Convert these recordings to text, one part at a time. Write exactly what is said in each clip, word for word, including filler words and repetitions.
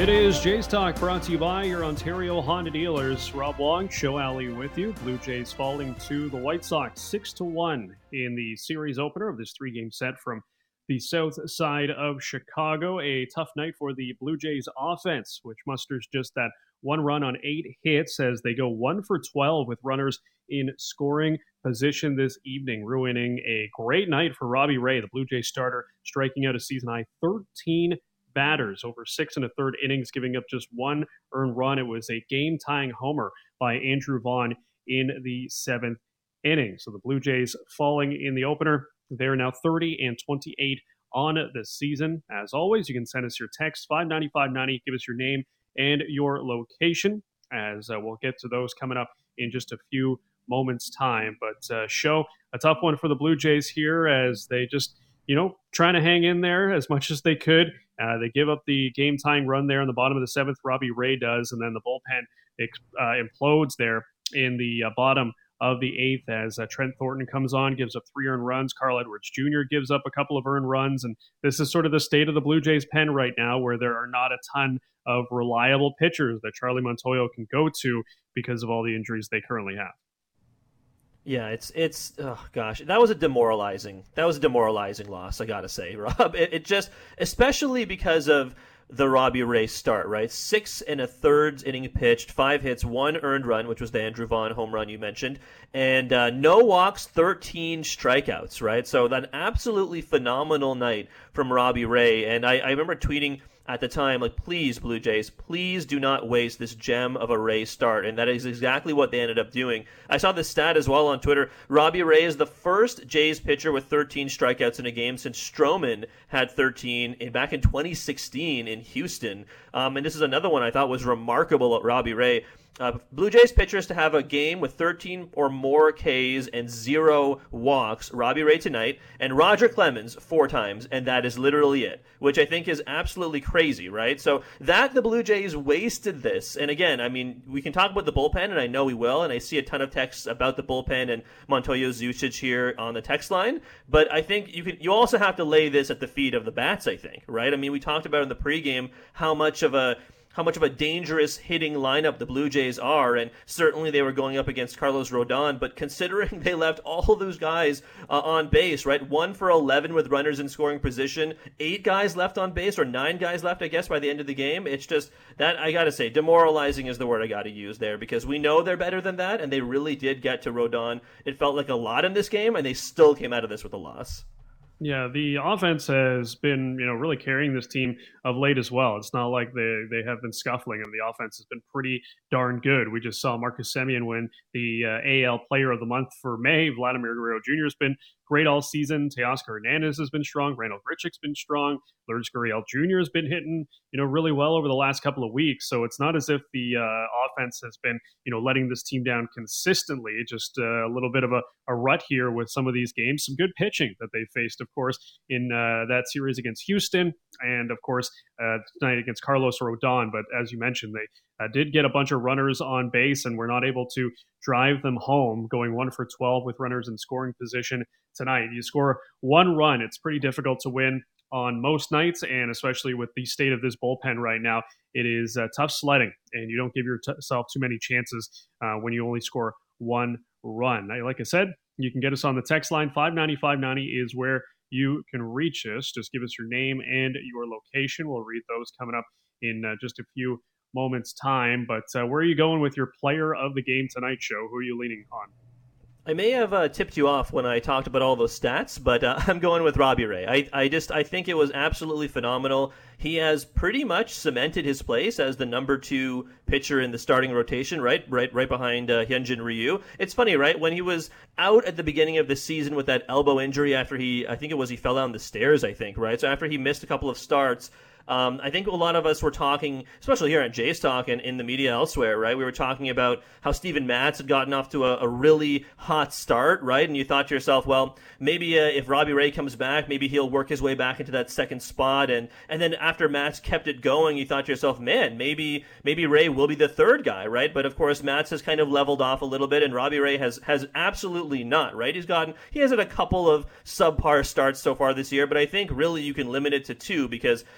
It is Jays Talk, brought to you by your Ontario Honda dealers. Rob Wong, Show Alley with you. Blue Jays falling to the White Sox six to one in the series opener of this three-game set from the south side of Chicago. A tough night for the Blue Jays offense, which musters just that one run on eight hits as they go one for twelve with runners in scoring position this evening, ruining a great night for Robbie Ray, the Blue Jays starter, striking out a season-high thirteen batters over six and a third innings, giving up just one earned run. It was a game-tying homer by Andrew Vaughn in the seventh inning. So the Blue Jays falling in the opener. They're now thirty and twenty-eight on the season. As always, you can send us your text, five ninety-five ninety. Give us your name and your location, as uh, we'll get to those coming up in just a few moments' time. But uh, show, a tough one for the Blue Jays here as they just, you know, trying to hang in there as much as they could. Uh, they give up the game-tying run there in the bottom of the seventh. Robbie Ray does, and then the bullpen uh, implodes there in the uh, bottom of the eighth as uh, Trent Thornton comes on, gives up three earned runs. Carl Edwards Junior gives up a couple of earned runs, and this is sort of the state of the Blue Jays pen right now, where there are not a ton of reliable pitchers that Charlie Montoyo can go to because of all the injuries they currently have. Yeah, it's it's oh gosh, that was a demoralizing that was a demoralizing loss, I gotta say, Rob. It, it just, especially because of the Robbie Ray start, right? Six and a third inning pitched, five hits, one earned run, which was the Andrew Vaughn home run you mentioned, and uh, no walks, thirteen strikeouts, right? So that absolutely phenomenal night from Robbie Ray, and I, I remember tweeting at the time, like, please, Blue Jays, please do not waste this gem of a Ray start. And that is exactly what they ended up doing. I saw this stat as well on Twitter. Robbie Ray is the first Jays pitcher with thirteen strikeouts in a game since Stroman had thirteen in, back in twenty sixteen in Houston. Um, and this is another one I thought was remarkable at Robbie Ray. Uh, Blue Jays pitchers to have a game with thirteen or more Ks and zero walks, Robbie Ray tonight, and Roger Clemens four times, and that is literally it, which I think is absolutely crazy, right? So that the Blue Jays wasted this, and again, I mean, we can talk about the bullpen, and I know we will, and I see a ton of texts about the bullpen and Montoyo's usage here on the text line, but I think you can. You also have to lay this at the feet of the bats, I think, right? I mean, we talked about in the pregame how much of a how much of a dangerous hitting lineup the Blue Jays are, and certainly they were going up against Carlos Rodon, but considering they left all those guys uh, on base, right, one for eleven with runners in scoring position, eight guys left on base, or nine guys left, I guess, by the end of the game, it's just, that, I gotta say, demoralizing is the word I gotta use there, because we know they're better than that, and they really did get to Rodon. It felt like a lot in this game, and they still came out of this with a loss. Yeah, the offense has been, you know, really carrying this team of late as well. It's not like they, they have been scuffling, and the offense has been pretty darn good. We just saw Marcus Semien win the uh, A L Player of the Month for May. Vladimir Guerrero Junior has been great all season. Teoscar Hernandez has been strong. Randall Grichuk's been strong. Lourdes Gurriel Junior has been hitting, you know, really well over the last couple of weeks. So it's not as if the uh, offense has been, you know, letting this team down consistently. Just uh, a little bit of a, a rut here with some of these games. Some good pitching that they faced, of course, in uh, that series against Houston, and of course uh, tonight against Carlos Rodon. But as you mentioned, they uh, did get a bunch of runners on base and were not able to drive them home, going one for twelve with runners in scoring position tonight. You score one run, it's pretty difficult to win on most nights, and especially with the state of this bullpen right now, it is uh, tough sledding, and you don't give yourself too many chances uh, when you only score one run. Now, like I said, you can get us on the text line. five ninety-five ninety is where you can reach us. Just give us your name and your location. We'll read those coming up in uh, just a few moments' time. But uh, where are you going with your player of the game tonight, Show? Who are you leaning on? I may have uh, tipped you off when I talked about all those stats, but uh, I'm going with Robbie Ray. I, I just I think it was absolutely phenomenal. He has pretty much cemented his place as the number two pitcher in the starting rotation, right, right, right behind uh, Hyunjin Ryu. It's funny, right? When he was out at the beginning of the season with that elbow injury after he, I think it was he fell down the stairs, I think, right? So after he missed a couple of starts. Um, I think a lot of us were talking, especially here at Jays Talk and in the media elsewhere, right? We were talking about how Steven Matz had gotten off to a, a really hot start, right? And you thought to yourself, well, maybe uh, if Robbie Ray comes back, maybe he'll work his way back into that second spot. And and then after Matz kept it going, you thought to yourself, man, maybe maybe Ray will be the third guy, right? But of course, Matz has kind of leveled off a little bit, and Robbie Ray has has absolutely not, right? He's gotten he has had a couple of subpar starts so far this year, but I think really you can limit it to two because, yeah,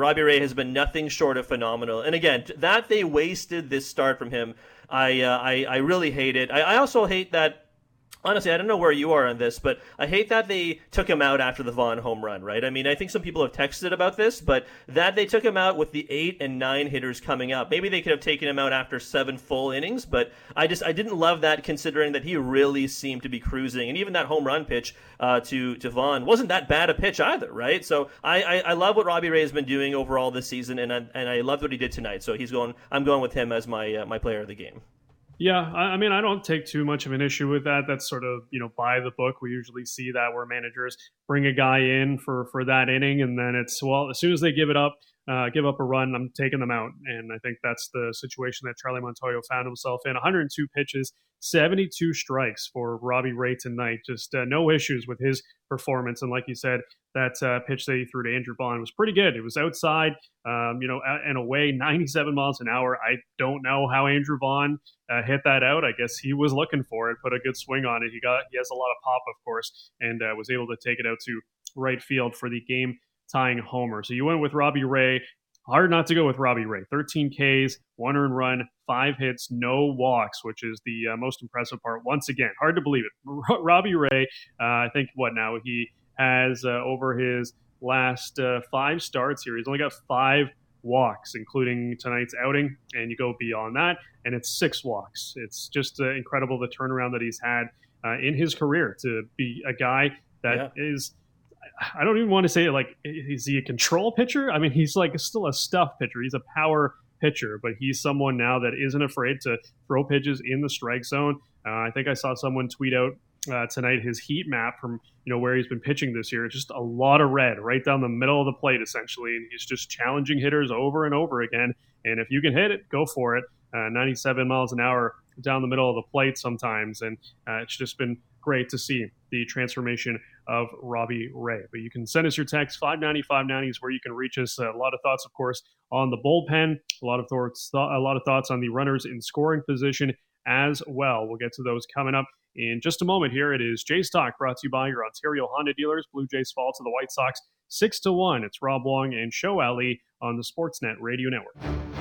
Robbie Ray has been nothing short of phenomenal. And again, that they wasted this start from him, I uh, I, I really hate it. I, I also hate that. Honestly, I don't know where you are on this, but I hate that they took him out after the Vaughn home run, right? I mean, I think some people have texted about this, but that they took him out with the eight and nine hitters coming up. Maybe they could have taken him out after seven full innings, but I just I didn't love that, considering that he really seemed to be cruising. And even that home run pitch uh, to, to Vaughn wasn't that bad a pitch either, right? So I, I, I love what Robbie Ray has been doing overall this season, and I, and I loved what he did tonight. So he's going. I'm going with him as my uh, my player of the game. Yeah, I mean, I don't take too much of an issue with that. That's sort of, you know, by the book. We usually see that where managers bring a guy in for, for that inning, and then it's, well, as soon as they give it up, uh, give up a run, I'm taking them out. And I think that's the situation that Charlie Montoyo found himself in. one hundred two pitches, seventy-two strikes for Robbie Ray tonight. Just uh, no issues with his performance. And like you said, that uh, pitch that he threw to Andrew Vaughn was pretty good. It was outside, um, you know, and away, ninety-seven miles an hour. I don't know how Andrew Vaughn uh, hit that out. I guess he was looking for it, put a good swing on it. He got he has a lot of pop, of course, and uh, was able to take it out to right field for the game-tying homer. So you went with Robbie Ray. Hard not to go with Robbie Ray. thirteen Ks, one earned run, five hits, no walks, which is the uh, most impressive part. Once again, hard to believe it. Robbie Ray, uh, I think, what now? He has, uh, over his last uh, five starts here, he's only got five walks, including tonight's outing, and you go beyond that, and it's six walks. It's just uh, incredible the turnaround that he's had uh, in his career to be a guy that yeah. is – I don't even want to say, like, is he a control pitcher? I mean, he's like still a stuff pitcher. He's a power pitcher, but he's someone now that isn't afraid to throw pitches in the strike zone. Uh, I think I saw someone tweet out uh, tonight his heat map from, you know, where he's been pitching this year. It's just a lot of red right down the middle of the plate, essentially, and he's just challenging hitters over and over again. And if you can hit it, go for it. Uh, ninety-seven miles an hour down the middle of the plate sometimes, and uh, it's just been great to see the transformation of Robbie Ray. But you can send us your text. five ninety, five ninety is where you can reach us. Uh, a lot of thoughts, of course, on the bullpen. A lot of thoughts, th- a lot of thoughts on the runners in scoring position as well. We'll get to those coming up in just a moment. Here it is Jays Talk, brought to you by your Ontario Honda dealers. Blue Jays fall to the White Sox six to one. It's Rob Wong and Show Ali on the Sportsnet Radio Network.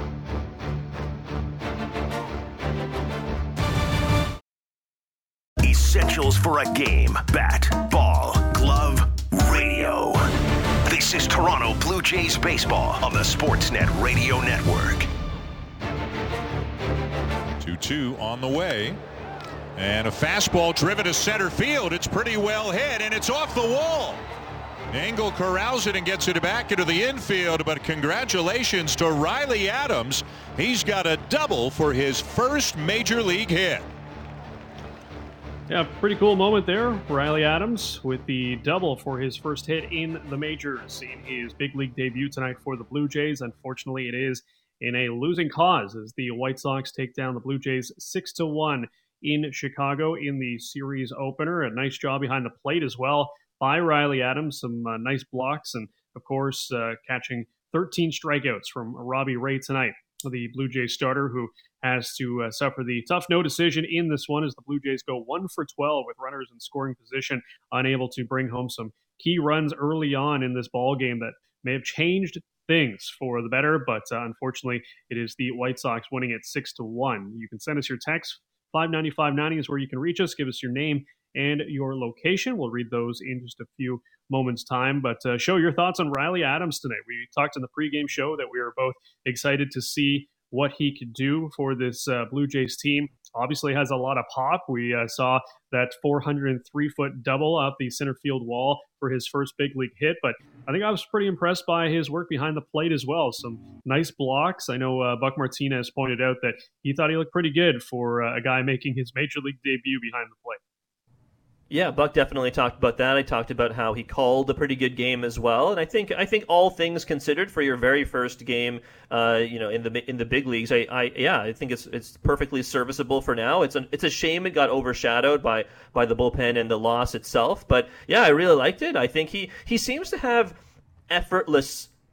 Essentials for a game. Bat, ball, glove, radio. This is Toronto Blue Jays baseball on the Sportsnet Radio Network. two two on the way. And a fastball driven to center field. It's pretty well hit, and it's off the wall. Engel corrals it and gets it back into the infield, but congratulations to Riley Adams. He's got a double for his first major league hit. Yeah, pretty cool moment there. Riley Adams with the double for his first hit in the majors in his big league debut tonight for the Blue Jays. Unfortunately, it is in a losing cause as the White Sox take down the Blue Jays six to one in Chicago in the series opener. A nice job behind the plate as well by Riley Adams. Some uh, nice blocks and, of course, uh, catching thirteen strikeouts from Robbie Ray tonight, the Blue Jays starter who has to uh, suffer the tough no decision in this one as the Blue Jays go one for twelve with runners in scoring position, unable to bring home some key runs early on in this ball game that may have changed things for the better, but uh, unfortunately it is the White Sox winning it six to one. You can send us your text. five ninety, five ninety is where you can reach us. Give us your name and your location. We'll read those in just a few moments' time, but uh, show your thoughts on Riley Adams tonight. We talked in the pregame show that we were both excited to see what he could do for this uh, Blue Jays team. Obviously has a lot of pop. We uh, saw that four hundred three foot double up the center field wall for his first big league hit, but I think I was pretty impressed by his work behind the plate as well. Some nice blocks. I know uh, Buck Martinez pointed out that he thought he looked pretty good for uh, a guy making his major league debut behind the plate. Yeah, Buck definitely talked about that. I talked about how he called a pretty good game as well, and I think I think all things considered for your very first game, uh, you know, in the in the big leagues, I, I yeah, I think it's it's perfectly serviceable for now. It's a it's a shame it got overshadowed by by the bullpen and the loss itself, but yeah, I really liked it. I think he he seems to have effortless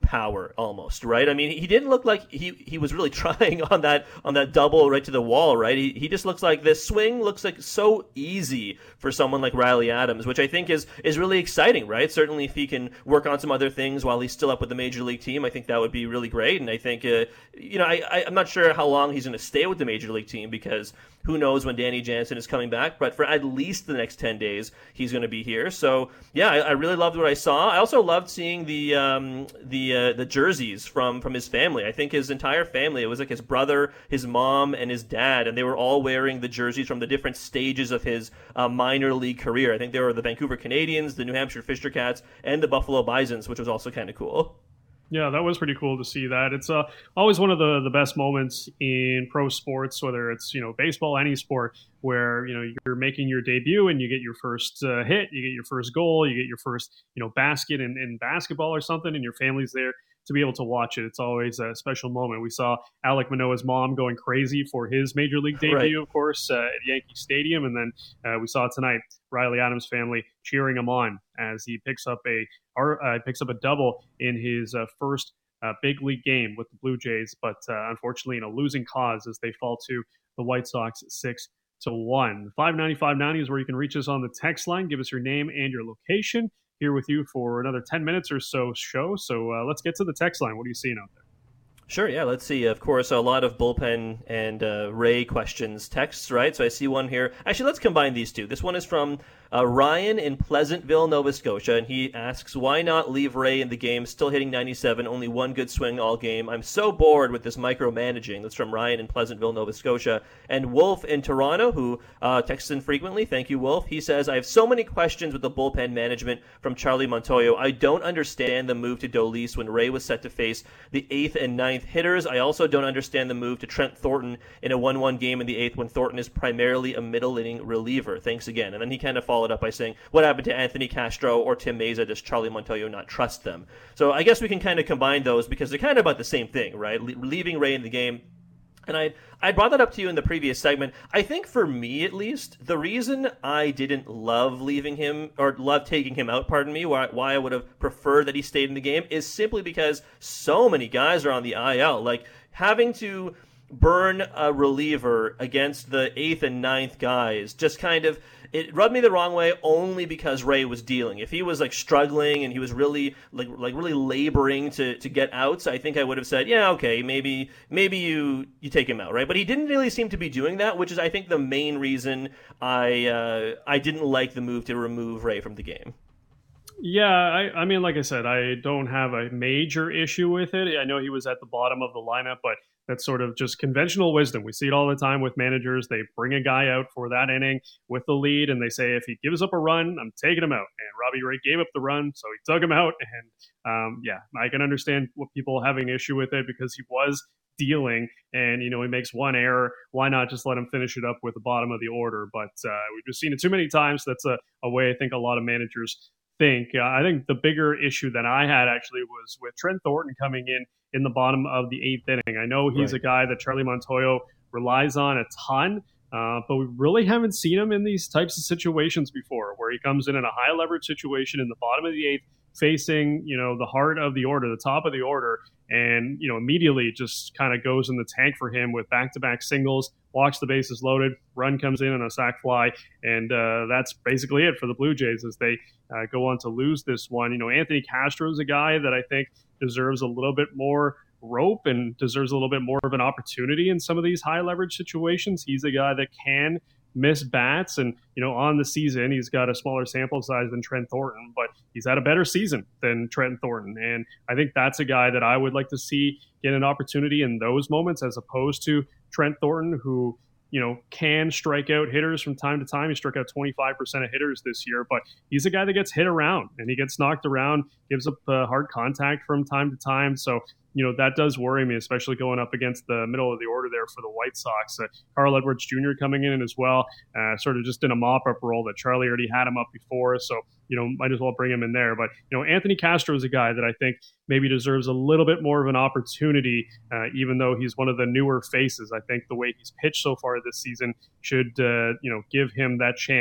power almost, right? I mean, he didn't look like he, he was really trying on that on that double right to the wall, right? He he just looks like this swing looks like so easy for someone like Riley Adams, which I think is is really exciting, right? Certainly if he can work on some other things while he's still up with the major league team, I think that would be really great. And I think, uh, you know, I, I, I'm not sure how long he's going to stay with the major league team because who knows when Danny Jansen is coming back, but for at least the next ten days, he's going to be here. So, yeah, I, I really loved what I saw. I also loved seeing the um, the uh, the jerseys from, from his family. I think his entire family, it was like his brother, his mom, and his dad, and they were all wearing the jerseys from the different stages of his uh, minor league career. I think they were the Vancouver Canadians, the New Hampshire Fisher Cats, and the Buffalo Bisons, which was also kind of cool. Yeah, that was pretty cool to see that. It's uh, always one of the, the best moments in pro sports, whether it's, you know, baseball, any sport, where, you know, you're making your debut and you get your first uh, hit, you get your first goal, you get your first, you know, basket in, in basketball or something, and your family's there to be able to watch it. It's always a special moment. We saw Alek Manoah's mom going crazy for his major league debut, right, of course, uh, at Yankee Stadium. And then uh, we saw tonight Riley Adams' family cheering him on as he picks up a uh, picks up a double in his uh, first uh, big league game with the Blue Jays, but uh, unfortunately in a losing cause as they fall to the White Sox six to one. five ninety, five ninety is where you can reach us on the text line. Give us your name and your location. Here with you for another ten minutes or so show. So uh, let's get to the text line. What are you seeing out there? Sure, yeah, let's see. Of course, a lot of bullpen and uh, Ray questions, texts, right? So I see one here. Actually, let's combine these two. This one is from uh, Ryan in Pleasantville, Nova Scotia, and he asks, why not leave Ray in the game, still hitting ninety-seven, only one good swing all game? I'm so bored with this micromanaging. That's from Ryan in Pleasantville, Nova Scotia. And Wolf in Toronto, who uh, texts in frequently. Thank you, Wolf. He says, I have so many questions with the bullpen management from Charlie Montoyo. I don't understand the move to Dolis when Ray was set to face the eighth and ninth hitters. I also don't understand the move to Trent Thornton in a one one game in the eighth when Thornton is primarily a middle-inning reliever. Thanks again. And then he kind of followed up by saying, what happened to Anthony Castro or Tim Meza? Does Charlie Montoyo not trust them? So I guess we can kind of combine those because they're kind of about the same thing, right? Le- leaving Ray in the game. And I I brought that up to you in the previous segment. I think for me, at least, the reason I didn't love leaving him, or love taking him out, pardon me, why, why I would have preferred that he stayed in the game is simply because so many guys are on the I L. Like, having to burn a reliever against the eighth and ninth guys just kind of, it rubbed me the wrong way only because Ray was dealing. If he was like struggling and he was really like like really laboring to, to get outs, I think I would have said, yeah, okay, maybe maybe you you take him out, right? But he didn't really seem to be doing that, which is I think the main reason I uh, I didn't like the move to remove Ray from the game. Yeah, I, I mean, like I said, I don't have a major issue with it. I know he was at the bottom of the lineup, but that's sort of just conventional wisdom. We see it all the time with managers. They bring a guy out for that inning with the lead, and they say, if he gives up a run, I'm taking him out. And Robbie Ray gave up the run, so he took him out. And um, yeah, I can understand what people having issue with it because he was dealing, and you know he makes one error. Why not just let him finish it up with the bottom of the order? But uh, we've just seen it too many times. That's a, a way I think a lot of managers think. Uh, I think the bigger issue that I had actually was with Trent Thornton coming in in the bottom of the eighth inning. I know he's right. a guy that Charlie Montoyo relies on a ton, uh, but we really haven't seen him in these types of situations before, where he comes in in a high leverage situation in the bottom of the eighth, facing, you know, the heart of the order, the top of the order, and, you know, immediately just kind of goes in the tank for him with back-to-back singles, walks the bases loaded, run comes in on a sac fly, and uh, that's basically it for the Blue Jays as they uh, go on to lose this one. You know, Anthony Castro is a guy that I think deserves a little bit more rope and deserves a little bit more of an opportunity in some of these high-leverage situations. He's a guy that can miss bats, and you know, on the season he's got a smaller sample size than Trent Thornton, but he's had a better season than Trent Thornton, and I think that's a guy that I would like to see get an opportunity in those moments as opposed to Trent Thornton, who, you know, can strike out hitters from time to time. He struck out twenty-five percent of hitters this year, but he's a guy that gets hit around and he gets knocked around, gives up uh, hard contact from time to time. So, you know, that does worry me, especially going up against the middle of the order there for the White Sox. Uh, Carl Edwards Junior coming in as well, uh, sort of just in a mop-up role that Charlie already had him up before. So, you know, might as well bring him in there. But, you know, Anthony Castro is a guy that I think maybe deserves a little bit more of an opportunity, uh, even though he's one of the newer faces. I think the way he's pitched so far this season should, uh, you know, give him that chance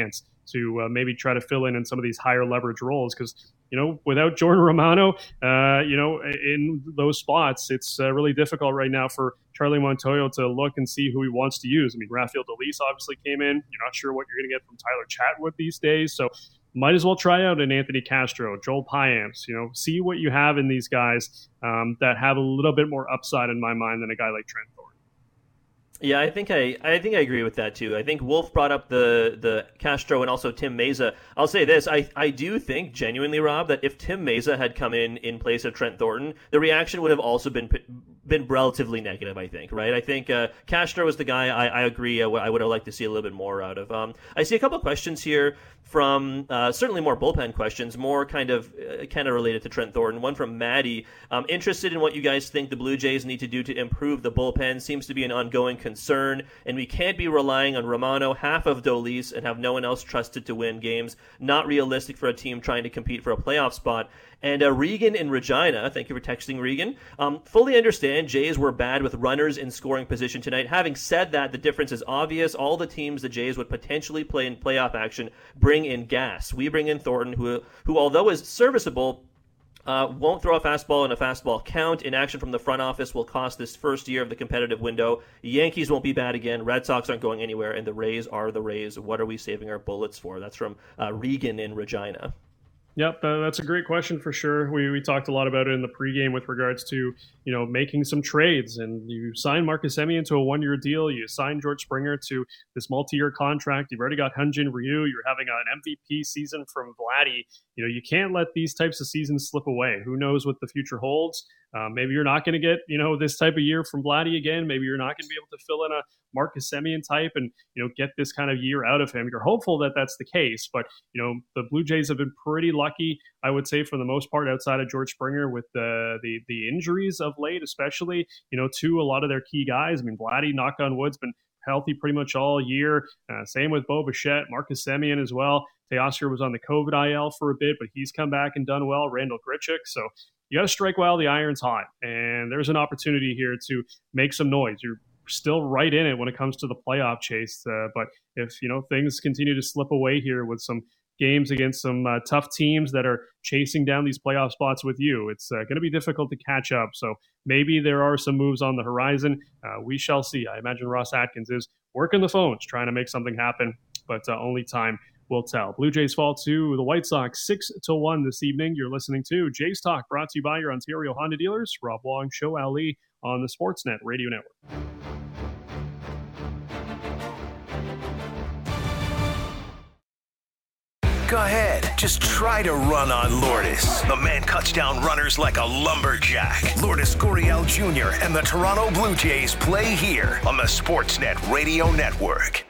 to uh, maybe try to fill in in some of these higher leverage roles. Because, you know, without Jordan Romano, uh, you know, in those spots, it's uh, really difficult right now for Charlie Montoyo to look and see who he wants to use. I mean, Rafael Dolis obviously came in. You're not sure what you're going to get from Tyler Chatwood these days. So might as well try out an Anthony Castro, Joel Payamps, you know, see what you have in these guys um, that have a little bit more upside in my mind than a guy like Trent Thornton. Yeah, I think I, I think I agree with that too. I think Wolf brought up the the Castro and also Tim Meza. I'll say this: I I do think genuinely, Rob, that if Tim Meza had come in in place of Trent Thornton, the reaction would have also been been relatively negative. I think, right? I think uh, Castro is the guy. I, I agree. I, w- I would have liked to see a little bit more out of. Um, I see a couple of questions here from uh, certainly more bullpen questions, more kind of uh, kind of related to Trent Thornton. One from Maddie. Um, interested in what you guys think the Blue Jays need to do to improve the bullpen. Seems to be an ongoing concern, and we can't be relying on Romano, half of Dolis, and have no one else trusted to win games. Not realistic for a team trying to compete for a playoff spot. And uh, Regan in Regina, thank you for texting, Regan. Um, fully understand Jays were bad with runners in scoring position tonight. Having said that, the difference is obvious. All the teams the Jays would potentially play in playoff action bring in gas. We bring in Thornton, who, who although is serviceable, Uh, won't throw a fastball in a fastball count. Inaction from the front office will cost this first year of the competitive window. Yankees won't be bad again. Red Sox aren't going anywhere, and the Rays are the Rays. What are we saving our bullets for? That's from uh, Regan in Regina. Yep, uh, that's a great question for sure. We we talked a lot about it in the pregame with regards to, you know, making some trades. And you sign Marcus Semien to a one-year deal. You sign George Springer to this multi-year contract. You've already got Hyun-Jin Ryu. You're having an M V P season from Vladdy. You know, you can't let these types of seasons slip away. Who knows what the future holds? Um, maybe you're not going to get, you know, this type of year from Vladdy again. Maybe you're not going to be able to fill in a Marcus Semien type and, you know, get this kind of year out of him. You're hopeful that that's the case, but, you know, the Blue Jays have been pretty lucky, I would say, for the most part, outside of George Springer with the the, the injuries of late, especially, you know, to a lot of their key guys. I mean, Vladdy, knock on wood, has been healthy pretty much all year. Uh, same with Bo Bichette, Marcus Semien as well. Teoscar was on the COVID I L for a bit, but he's come back and done well. Randall Grichuk. So you got to strike while the iron's hot. And there's an opportunity here to make some noise. You're still right in it when it comes to the playoff chase. Uh, but if, you know, things continue to slip away here with some games against some uh, tough teams that are chasing down these playoff spots with you, it's uh, going to be difficult to catch up. So maybe there are some moves on the horizon. Uh, we shall see. I imagine Ross Atkins is working the phones, trying to make something happen, but uh, only time will tell. Blue Jays fall to the White Sox six to one this evening. You're listening to Jays Talk, brought to you by your Ontario Honda dealers. Rob Wong, Show Ali on the Sportsnet Radio Network. Go ahead. Just try to run on Lourdes. The man cuts down runners like a lumberjack. Lourdes Gurriel Junior and the Toronto Blue Jays play here on the Sportsnet Radio Network.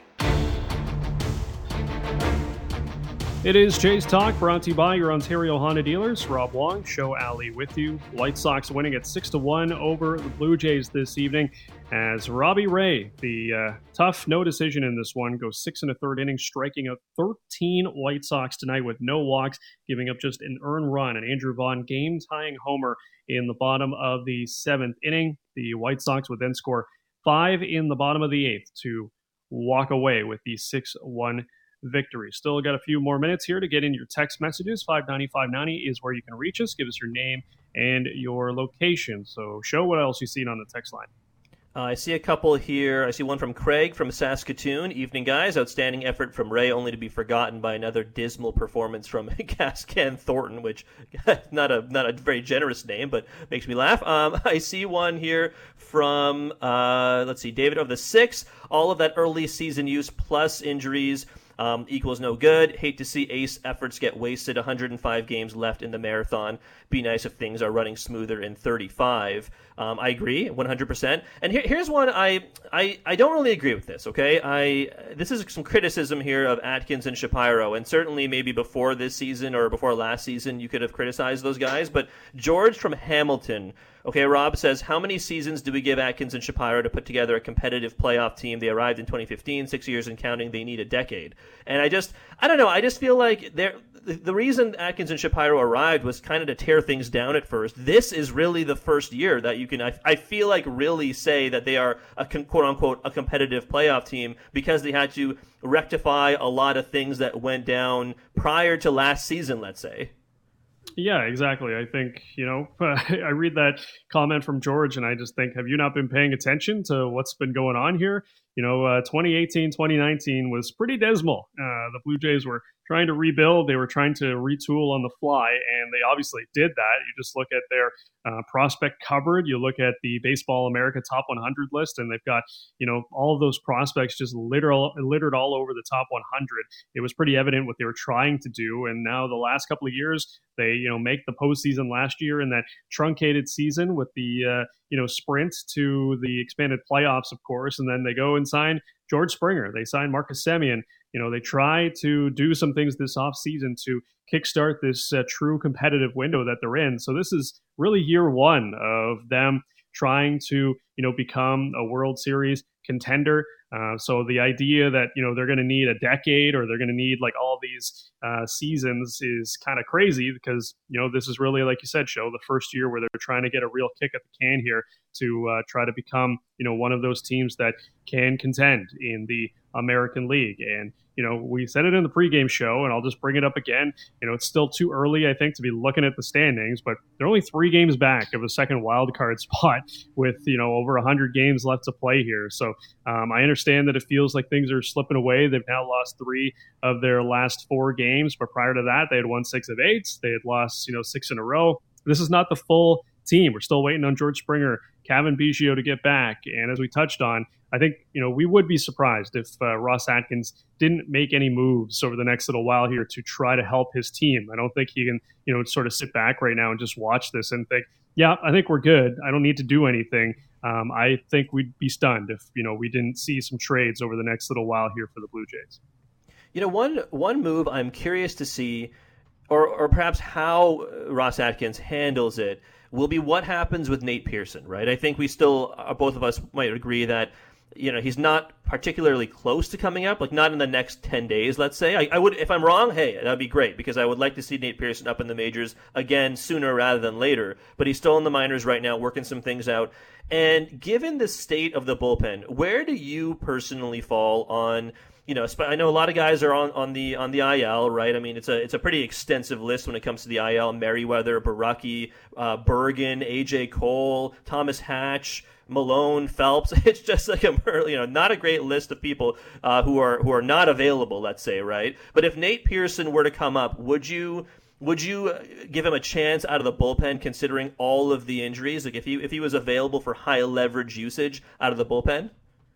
It is Jays Talk, brought to you by your Ontario Honda dealers. Rob Wong, Show Ali with you. White Sox winning at six to one over the Blue Jays this evening as Robbie Ray, the uh, tough no decision in this one, goes six and a third innings, striking out thirteen White Sox tonight with no walks, giving up just an earned run. And Andrew Vaughn game-tying homer in the bottom of the seventh inning. The White Sox would then score five in the bottom of the eighth to walk away with the six one victory. Still got a few more minutes here to get in your text messages. five ninety, five ninety is where you can reach us. Give us your name and your location. So show what else you've seen on the text line. Uh, I see a couple here. I see one from Craig from Saskatoon. Evening, guys. Outstanding effort from Ray, only to be forgotten by another dismal performance from Gascan Thornton, which not a not a very generous name, but makes me laugh. Um, I see one here from, uh, let's see, David of the Six. All of that early season use plus injuries Um, equals no good. Hate to see ace efforts get wasted. one hundred five games left in the marathon. Be nice if things are running smoother in thirty-five. Um, I agree, one hundred percent. And here, here's one I, I I don't really agree with this. Okay, I this is some criticism here of Atkins and Shapiro, and certainly maybe before this season or before last season you could have criticized those guys. But George from Hamilton Okay, Rob says, how many seasons do we give Atkins and Shapiro to put together a competitive playoff team? They arrived in twenty fifteen, six years and counting. They need a decade. And I just, I don't know, I just feel like they're, the reason Atkins and Shapiro arrived was kind of to tear things down at first. This is really the first year that you can, I, I feel like, really say that they are a quote-unquote a competitive playoff team because they had to rectify a lot of things that went down prior to last season, let's say. Yeah, exactly. I think, you know, I read that comment from George and I just think, have you not been paying attention to what's been going on here? You know, uh, twenty eighteen, twenty nineteen was pretty dismal. Uh, the Blue Jays were trying to rebuild. They were trying to retool on the fly, and they obviously did that. You just look at their uh, prospect cupboard. You look at the Baseball America Top one hundred list, and they've got, you know, all of those prospects just literal, littered all over the top one hundred. It was pretty evident what they were trying to do, and now the last couple of years, they, you know, make the postseason last year in that truncated season with the, uh, you know, sprint to the expanded playoffs, of course, and then they go and sign George Springer. They sign Marcus Semien. You know, they try to do some things this offseason to kickstart this uh, true competitive window that they're in. So this is really year one of them trying to, you know, become a World Series contender. Uh, so the idea that, you know, they're going to need a decade or they're going to need like all these uh, seasons is kind of crazy because, you know, this is really, like you said, Show, the first year where they're trying to get a real kick at the can here to uh, try to become, you know, one of those teams that can contend in the American League. And, you know, we said it in the pregame show, and I'll just bring it up again. You know, it's still too early, I think, to be looking at the standings, but they're only three games back of a second wild card spot with, you know, over one hundred games left to play here. So um, I understand that it feels like things are slipping away. They've now lost three of their last four games, but prior to that, they had won six of eight. They had lost, you know, six in a row. This is not the full team. We're still waiting on George Springer, Cavan Biggio to get back. And as we touched on, I think, you know, we would be surprised if uh, Ross Atkins didn't make any moves over the next little while here to try to help his team. I don't think he can, you know, sort of sit back right now and just watch this and think, yeah, I think we're good. I don't need to do anything. Um, I think we'd be stunned if, you know, we didn't see some trades over the next little while here for the Blue Jays. You know, one one move I'm curious to see, or or perhaps how Ross Atkins handles it, will be what happens with Nate Pearson, right? I think we still, uh, both of us might agree that, you know, he's not particularly close to coming up, like not in the next ten days, let's say. I, I would, if I'm wrong, hey, that'd be great because I would like to see Nate Pearson up in the majors again sooner rather than later. But he's still in the minors right now, working some things out. And given the state of the bullpen, where do you personally fall on, you know, I know a lot of guys are on, on the on the I L, right? I mean, it's a it's a pretty extensive list when it comes to the I L. Merriweather, Baraki, uh, Bergen, A J Cole, Thomas Hatch, Malone, Phelps. It's just like a, you know, not a great list of people uh, who are who are not available, let's say, right? But if Nate Pearson were to come up, would you would you give him a chance out of the bullpen, considering all of the injuries? Like if he if he was available for high leverage usage out of the bullpen?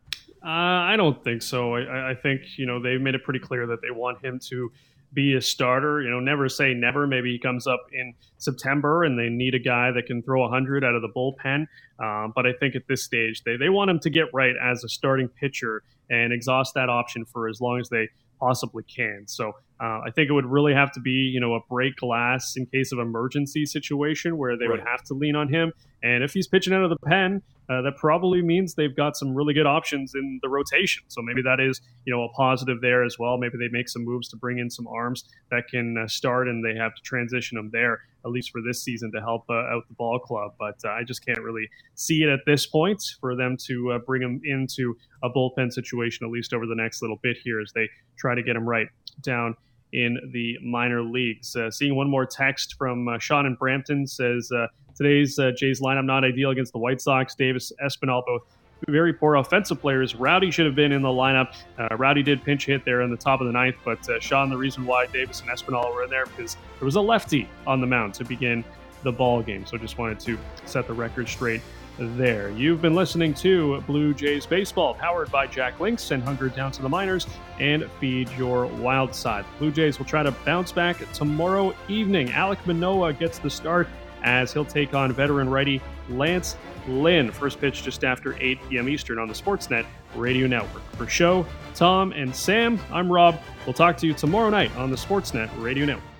Uh, I don't think so. I, I think, you know, they've made it pretty clear that they want him to be a starter. You know, never say never. Maybe he comes up in September and they need a guy that can throw one hundred out of the bullpen. Um, but I think at this stage, they, they want him to get right as a starting pitcher and exhaust that option for as long as they possibly can. So uh, I think it would really have to be, you know, a break glass in case of emergency situation where they right. would have to lean on him. And if he's pitching out of the pen, uh, that probably means they've got some really good options in the rotation. So maybe that is, you know, a positive there as well. Maybe they make some moves to bring in some arms that can uh, start and they have to transition them there, at least for this season, to help uh, out the ball club. But uh, I just can't really see it at this point for them to uh, bring him into a bullpen situation, at least over the next little bit here as they try to get him right down in the minor leagues. Uh, seeing one more text from uh, Sean in Brampton says, uh, today's uh, Jays lineup not ideal against the White Sox. Davis, Espinal, both very poor offensive players. Rowdy should have been in the lineup. Uh, Rowdy did pinch hit there in the top of the ninth, but uh, Sean, the reason why Davis and Espinal were in there because there was a lefty on the mound to begin the ball game. So just wanted to set the record straight there. You've been listening to Blue Jays Baseball, powered by Jack Links. Send hunger down to the minors and feed your wild side. Blue Jays will try to bounce back tomorrow evening. Alek Manoah gets the start as he'll take on veteran righty Lance Lynn. First pitch just after eight p.m. Eastern on the Sportsnet Radio Network. For Show, Tom, and Sam, I'm Rob. We'll talk to you tomorrow night on the Sportsnet Radio Network.